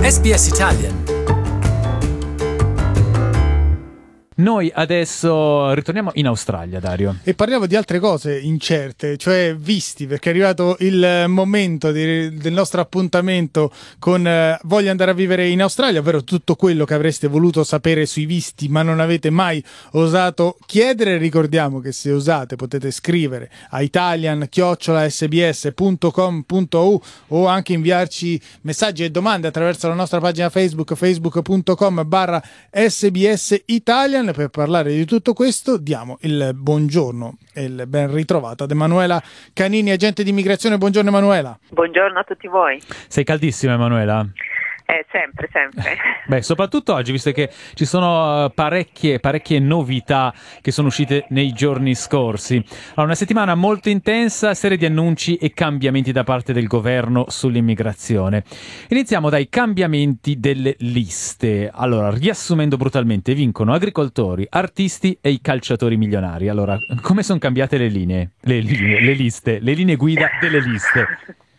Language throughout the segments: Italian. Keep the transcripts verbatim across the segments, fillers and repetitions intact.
S B S Italian. Noi adesso ritorniamo in Australia, Dario. E parliamo di altre cose incerte, cioè visti, perché è arrivato il momento di, del nostro appuntamento con eh, Voglio andare a vivere in Australia, ovvero tutto quello che avreste voluto sapere sui visti ma non avete mai osato chiedere. Ricordiamo che se osate potete scrivere a italian chiocciola s b s punto com punto u o anche inviarci messaggi e domande attraverso la nostra pagina Facebook, facebook punto com barra s b s italian. Per parlare di tutto questo diamo il buongiorno e il ben ritrovato ad Emanuela Canini, agente di immigrazione. Buongiorno Emanuela. Buongiorno a tutti voi. Sei caldissima, Emanuela? Eh, sempre, sempre. Beh, soprattutto oggi, visto che ci sono parecchie, parecchie novità che sono uscite nei giorni scorsi. Allora, una settimana molto intensa, serie di annunci e cambiamenti da parte del governo sull'immigrazione. Iniziamo dai cambiamenti delle liste. Allora, riassumendo brutalmente, vincono agricoltori, artisti e i calciatori milionari. Allora, come sono cambiate le linee? Le linee, le liste, le linee guida delle liste.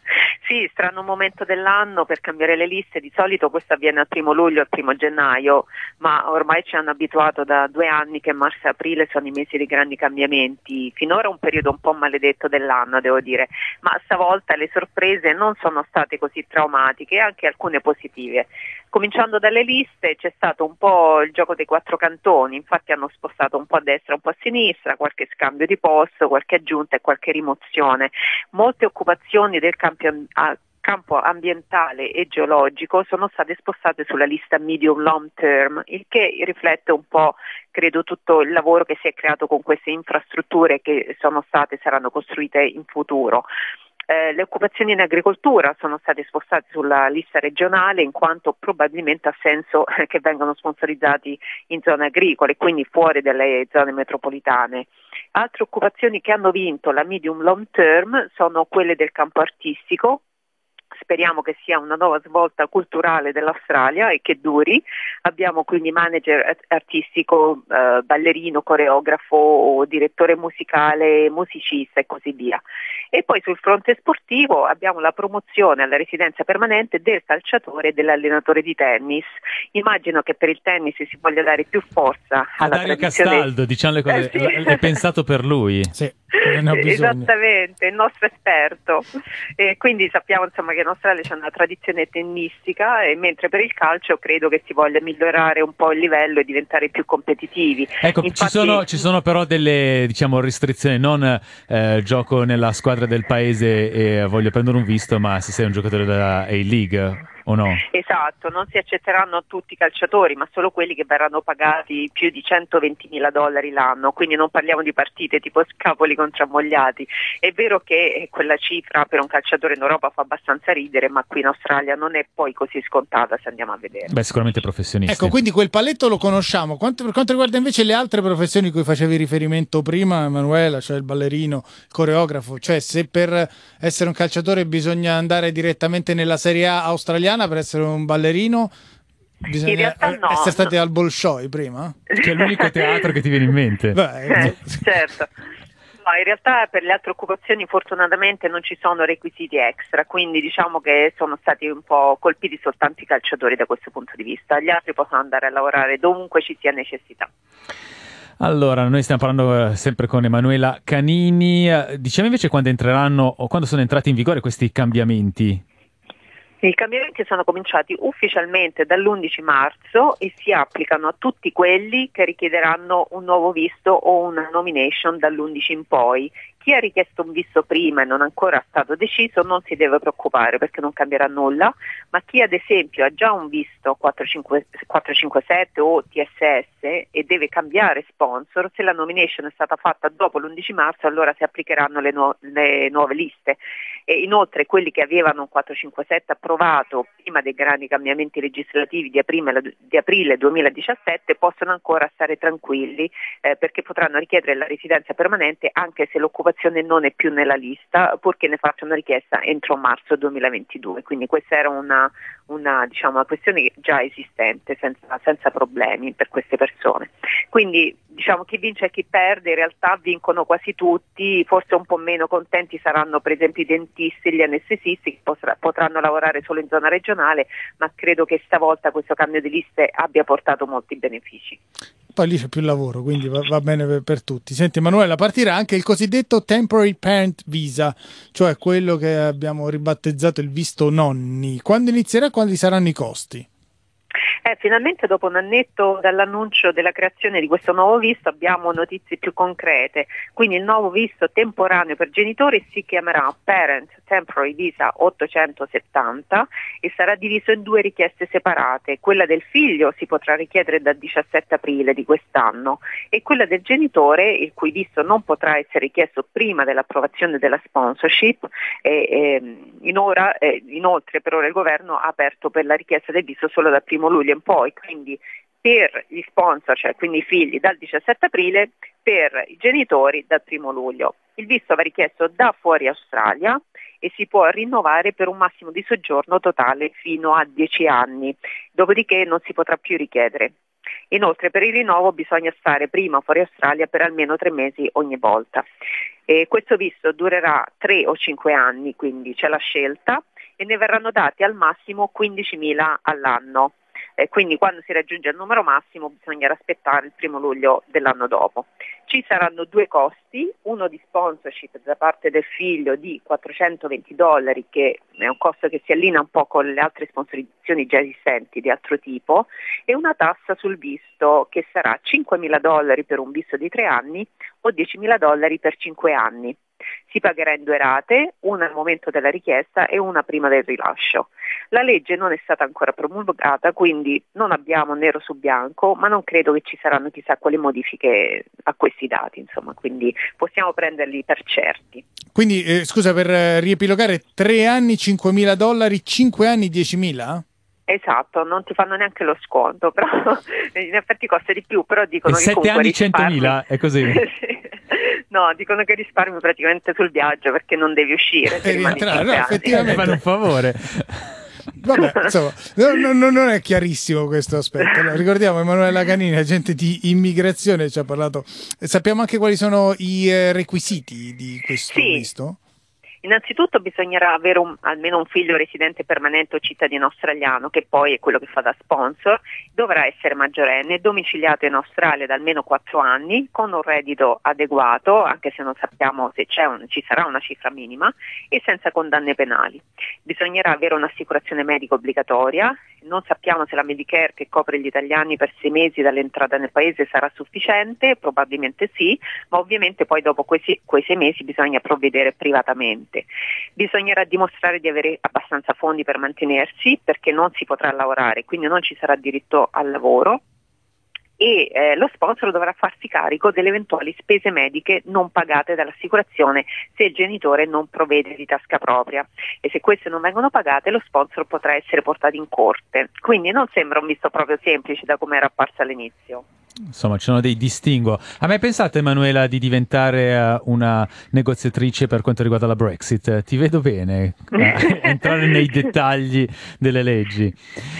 Sì, strano momento dell'anno per cambiare le liste. Di solito questo avviene al primo luglio, al primo gennaio, ma ormai ci hanno abituato da due anni che marzo e aprile sono i mesi di grandi cambiamenti. Finora un periodo un po' maledetto dell'anno, devo dire, ma stavolta le sorprese non sono state così traumatiche, anche alcune positive. Cominciando dalle liste c'è stato un po' il gioco dei quattro cantoni, infatti hanno spostato un po' a destra, un po' a sinistra, qualche scambio di posto, qualche aggiunta e qualche rimozione. Molte occupazioni del campo, a campo ambientale e geologico sono state spostate sulla lista medium long term, il che riflette un po', credo, tutto il lavoro che si è creato con queste infrastrutture che sono state e saranno costruite in futuro. Eh, le occupazioni in agricoltura sono state spostate sulla lista regionale in quanto probabilmente ha senso eh, che vengano sponsorizzati in zone agricole, quindi fuori dalle zone metropolitane. Altre occupazioni che hanno vinto la medium long term sono quelle del campo artistico. Speriamo che sia una nuova svolta culturale dell'Australia e che duri. Abbiamo quindi manager artistico, eh, ballerino, coreografo, direttore musicale, musicista e così via. E poi sul fronte sportivo abbiamo la promozione alla residenza permanente del calciatore e dell'allenatore di tennis. Immagino che per il tennis si voglia dare più forza alla Dario tradizione. Castaldo, diciamo le cose, Eh, sì. è pensato per lui. Sì, ne ho bisogno. Esattamente, il nostro esperto. E quindi sappiamo insomma che in Australia c'è una tradizione tennistica, e mentre per il calcio credo che si voglia migliorare un po' il livello e diventare più competitivi. Ecco, Infatti, ci sono, ci sono però delle, diciamo, restrizioni, non eh, gioco nella squadra del paese e voglio prendere un visto, ma se sei un giocatore della A-League o no? Esatto, non si accetteranno tutti i calciatori, ma solo quelli che verranno pagati più di centoventimila dollari l'anno, quindi non parliamo di partite tipo scapoli contro ammogliati. È vero che quella cifra per un calciatore in Europa fa abbastanza ridere, ma qui in Australia non è poi così scontata se andiamo a vedere. Beh, sicuramente professionisti. Ecco, quindi quel paletto lo conosciamo. Quanto, per quanto riguarda invece le altre professioni cui facevi riferimento prima, Emanuela, cioè il ballerino, il coreografo, cioè se per essere un calciatore bisogna andare direttamente nella Serie A australiana per essere un ballerino, bisogna in realtà no, essere stati no. al Bolshoi prima? Che è l'unico teatro che ti viene in mente. Beh, Eh, certo. No, in realtà per le altre occupazioni fortunatamente non ci sono requisiti extra, quindi diciamo che sono stati un po' colpiti soltanto i calciatori da questo punto di vista. Gli altri possono andare a lavorare dovunque ci sia necessità. Allora, noi stiamo parlando eh, sempre con Emanuela Canini. Eh, Diciamo invece quando entreranno o quando sono entrati in vigore questi cambiamenti. I cambiamenti sono cominciati ufficialmente dall'undici marzo e si applicano a tutti quelli che richiederanno un nuovo visto o una nomination dall'undici in poi. Chi ha richiesto un visto prima e non ancora stato deciso non si deve preoccupare perché non cambierà nulla, ma chi ad esempio ha già un visto quattrocentocinquantasette o T S S e deve cambiare sponsor, se la nomination è stata fatta dopo l'undici marzo allora si applicheranno le, nu- le nuove liste. E inoltre quelli che avevano un quattrocentocinquantasette approvato prima dei grandi cambiamenti legislativi di aprile, di aprile duemiladiciassette possono ancora stare tranquilli eh, perché potranno richiedere la residenza permanente anche se l'occupazione l'immigrazione non è più nella lista, purché ne facciano richiesta entro marzo duemilaventidue, quindi questa era una, una, diciamo, una questione già esistente, senza, senza problemi per queste persone. Quindi diciamo chi vince e chi perde, in realtà vincono quasi tutti, forse un po' meno contenti saranno per esempio i dentisti e gli anestesisti che potrà, potranno lavorare solo in zona regionale, ma credo che stavolta questo cambio di liste abbia portato molti benefici. Poi lì c'è più lavoro, quindi va, va bene per, per tutti. Senti Emanuela, partirà anche il cosiddetto Temporary Parent Visa, cioè quello che abbiamo ribattezzato il visto nonni. Quando inizierà e quali saranno i costi? Eh, finalmente dopo un annetto dall'annuncio della creazione di questo nuovo visto abbiamo notizie più concrete, quindi il nuovo visto temporaneo per genitori si chiamerà Parent Temporary Visa ottocentosettanta e sarà diviso in due richieste separate. Quella del figlio si potrà richiedere dal diciassette aprile di quest'anno e quella del genitore, il cui visto non potrà essere richiesto prima dell'approvazione della sponsorship. E, e, in ora, eh, inoltre per ora il governo ha aperto per la richiesta del visto solo dal primo luglio in poi, quindi per gli sponsor, cioè quindi i figli, dal diciassette aprile, per i genitori dal primo luglio. Il visto va richiesto da fuori Australia e si può rinnovare per un massimo di soggiorno totale fino a dieci anni, dopodiché non si potrà più richiedere. Inoltre per il rinnovo bisogna stare prima fuori Australia per almeno tre mesi ogni volta. E questo visto durerà tre o cinque anni, quindi c'è la scelta, e ne verranno dati al massimo quindicimila all'anno. Eh, quindi quando si raggiunge il numero massimo bisognerà aspettare il primo luglio dell'anno dopo. Ci saranno due costi, uno di sponsorship da parte del figlio di quattrocentoventi dollari, che è un costo che si allinea un po' con le altre sponsorizzazioni già esistenti di altro tipo, e una tassa sul visto che sarà cinquemila dollari per un visto di tre anni o diecimila dollari per cinque anni. Si pagherà in due rate, una al momento della richiesta e una prima del rilascio. La legge non è stata ancora promulgata, quindi non abbiamo nero su bianco, ma non credo che ci saranno chissà quali modifiche a questi dati, insomma, quindi possiamo prenderli per certi. Quindi, eh, scusa, per eh, riepilogare, tre anni cinquemila dollari, cinque anni diecimila? Esatto, non ti fanno neanche lo sconto, però in effetti costa di più, però dicono e che sette comunque anni risparmi. centomila, è così? Sì. No, dicono che risparmi praticamente sul viaggio perché non devi uscire. E rientrare, no, effettivamente. Fanno un favore. Vabbè, insomma, no, no, non è chiarissimo questo aspetto. Allora, ricordiamo Emanuela Canini, agente di immigrazione, ci ha parlato. Sappiamo anche quali sono i eh, requisiti di questo sì. visto? Innanzitutto bisognerà avere un, almeno un figlio residente permanente o cittadino australiano, che poi è quello che fa da sponsor, dovrà essere maggiorenne, domiciliato in Australia da almeno quattro anni, con un reddito adeguato, anche se non sappiamo se c'è un, ci sarà una cifra minima, e senza condanne penali. Bisognerà avere un'assicurazione medica obbligatoria, non sappiamo se la Medicare che copre gli italiani per sei mesi dall'entrata nel paese sarà sufficiente, probabilmente sì, ma ovviamente poi dopo quei, quei sei mesi bisogna provvedere privatamente. Bisognerà dimostrare di avere abbastanza fondi per mantenersi, perché non si potrà lavorare, quindi non ci sarà diritto al lavoro, e eh, lo sponsor dovrà farsi carico delle eventuali spese mediche non pagate dall'assicurazione se il genitore non provvede di tasca propria, e se queste non vengono pagate lo sponsor potrà essere portato in corte. Quindi non sembra un visto proprio semplice da come era apparso all'inizio. Insomma, ci sono dei distinguo. A me pensate, Emanuela, di diventare uh, una negoziatrice per quanto riguarda la Brexit? Ti vedo bene uh, entrare nei dettagli delle leggi.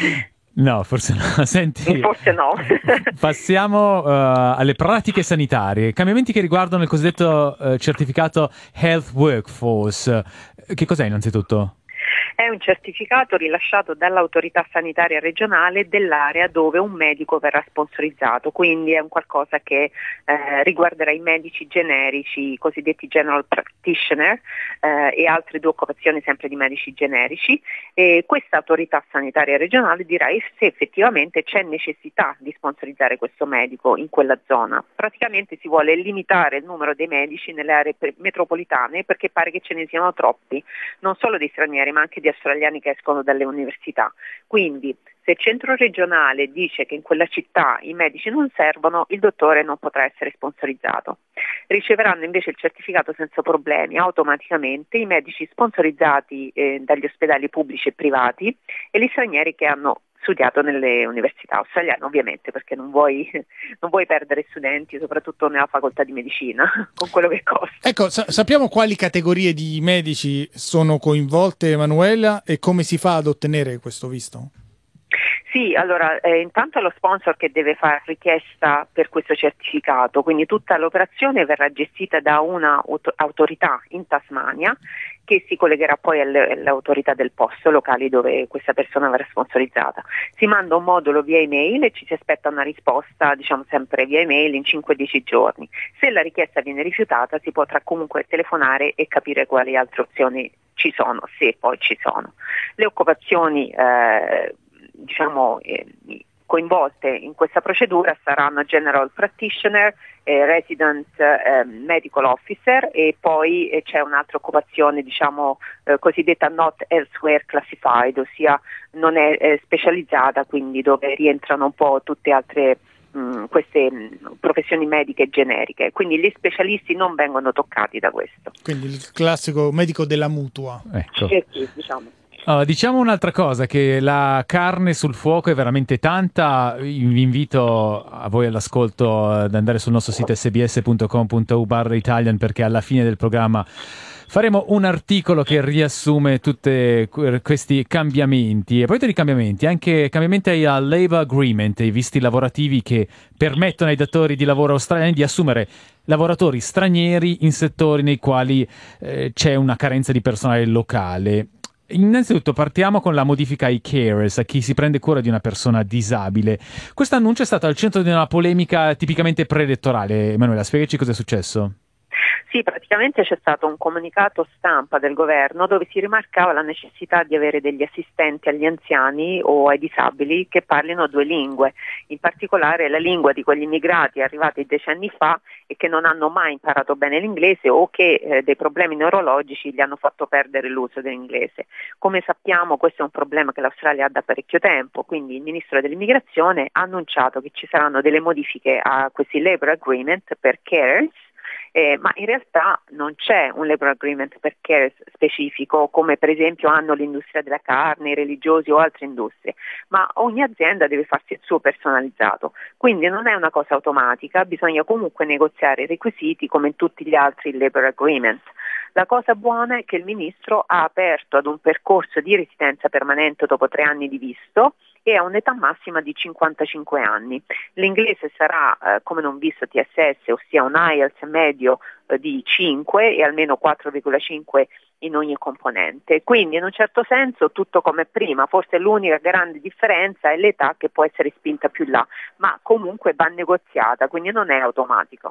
No, forse no. Senti, forse no. Passiamo uh, alle pratiche sanitarie. Cambiamenti che riguardano il cosiddetto uh, certificato Health Workforce. Che cos'è innanzitutto? È un certificato rilasciato dall'autorità sanitaria regionale dell'area dove un medico verrà sponsorizzato, quindi è un qualcosa che eh, riguarderà i medici generici, i cosiddetti general practitioner, eh, e altre due occupazioni sempre di medici generici, e questa autorità sanitaria regionale dirà se effettivamente c'è necessità di sponsorizzare questo medico in quella zona. Praticamente si vuole limitare il numero dei medici nelle aree metropolitane, perché pare che ce ne siano troppi, non solo dei stranieri ma anche di australiani che escono dalle università. Quindi se il centro regionale dice che in quella città i medici non servono, il dottore non potrà essere sponsorizzato. Riceveranno invece il certificato senza problemi automaticamente i medici sponsorizzati eh, dagli ospedali pubblici e privati e gli stranieri che hanno studiato nelle università australiane, ovviamente, perché non vuoi, non vuoi perdere studenti, soprattutto nella facoltà di medicina, con quello che costa. Ecco, sa- sappiamo quali categorie di medici sono coinvolte, Emanuela, e come si fa ad ottenere questo visto? Sì, allora eh, intanto è lo sponsor che deve fare richiesta per questo certificato, quindi tutta l'operazione verrà gestita da una auto- autorità in Tasmania che si collegherà poi alle, alle autorità del posto locali dove questa persona verrà sponsorizzata. Si manda un modulo via email e ci si aspetta una risposta, diciamo sempre via email, in cinque dieci giorni. Se la richiesta viene rifiutata si potrà comunque telefonare e capire quali altre opzioni ci sono, se poi ci sono. Le occupazioni eh, diciamo eh, coinvolte in questa procedura saranno General Practitioner, eh, Resident eh, Medical Officer e poi eh, c'è un'altra occupazione diciamo eh, cosiddetta Not Elsewhere Classified, ossia non è eh, specializzata, quindi dove rientrano un po' tutte altre mh, queste mh, professioni mediche generiche, quindi gli specialisti non vengono toccati da questo. Quindi il classico medico della mutua. Ecco. Sì, sì, diciamo. Uh, diciamo un'altra cosa, che la carne sul fuoco è veramente tanta. Vi invito a voi all'ascolto ad andare sul nostro sito sbs punto com punto u barra Italian, perché alla fine del programma faremo un articolo che riassume tutti questi cambiamenti, e poi tutti i cambiamenti, anche cambiamenti al Labour Agreement, i visti lavorativi che permettono ai datori di lavoro australiani di assumere lavoratori stranieri in settori nei quali eh, c'è una carenza di personale locale. Innanzitutto partiamo con la modifica ai carers, a chi si prende cura di una persona disabile. Questo annuncio è stato al centro di una polemica tipicamente preelettorale. Emanuela, spiegaci cosa è successo. Sì, praticamente c'è stato un comunicato stampa del governo dove si rimarcava la necessità di avere degli assistenti agli anziani o ai disabili che parlino due lingue, in particolare la lingua di quegli immigrati arrivati decenni fa e che non hanno mai imparato bene l'inglese o che eh, dei problemi neurologici gli hanno fatto perdere l'uso dell'inglese. Come sappiamo questo è un problema che l'Australia ha da parecchio tempo, quindi il ministro dell'immigrazione ha annunciato che ci saranno delle modifiche a questi Labour Agreement per carers. Eh, ma in realtà non c'è un Labour Agreement per care specifico, come per esempio hanno l'industria della carne, i religiosi o altre industrie, ma ogni azienda deve farsi il suo personalizzato, quindi non è una cosa automatica, bisogna comunque negoziare i requisiti come in tutti gli altri Labour Agreement. La cosa buona è che il ministro ha aperto ad un percorso di residenza permanente dopo tre anni di visto e a un'età massima di cinquantacinque anni. L'inglese sarà eh, come non visto T S S, ossia un I E L T S medio eh, di cinque e almeno quattro virgola cinque in ogni componente. Quindi in un certo senso tutto come prima, forse l'unica grande differenza è l'età che può essere spinta più là, ma comunque va negoziata, quindi non è automatico.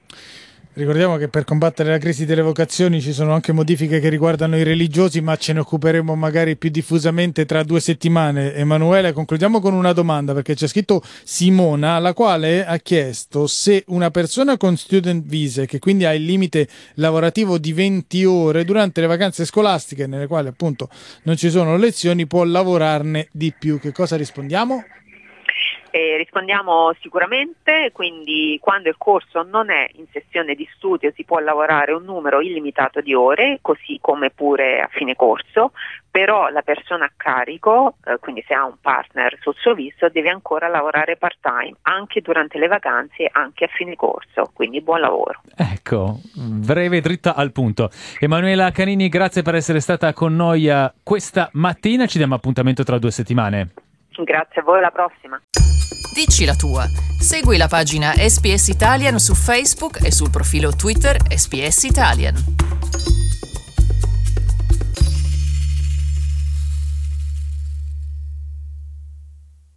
Ricordiamo che per combattere la crisi delle vocazioni ci sono anche modifiche che riguardano i religiosi, ma ce ne occuperemo magari più diffusamente tra due settimane. Emanuele, concludiamo con una domanda, perché c'è scritto Simona, la quale ha chiesto se una persona con student visa, che quindi ha il limite lavorativo di venti ore durante le vacanze scolastiche, nelle quali appunto non ci sono lezioni, può lavorarne di più. Che cosa rispondiamo? Eh, rispondiamo sicuramente, quindi quando il corso non è in sessione di studio si può lavorare un numero illimitato di ore, così come pure a fine corso, però la persona a carico, eh, quindi se ha un partner sul suo visto, deve ancora lavorare part-time, anche durante le vacanze, anche a fine corso, quindi buon lavoro. Ecco, breve e dritta al punto. Emanuela Canini, grazie per essere stata con noi uh, questa mattina, ci diamo appuntamento tra due settimane. Grazie a voi, alla prossima. Dici la tua. Segui la pagina S B S Italian su Facebook e sul profilo Twitter S B S Italian.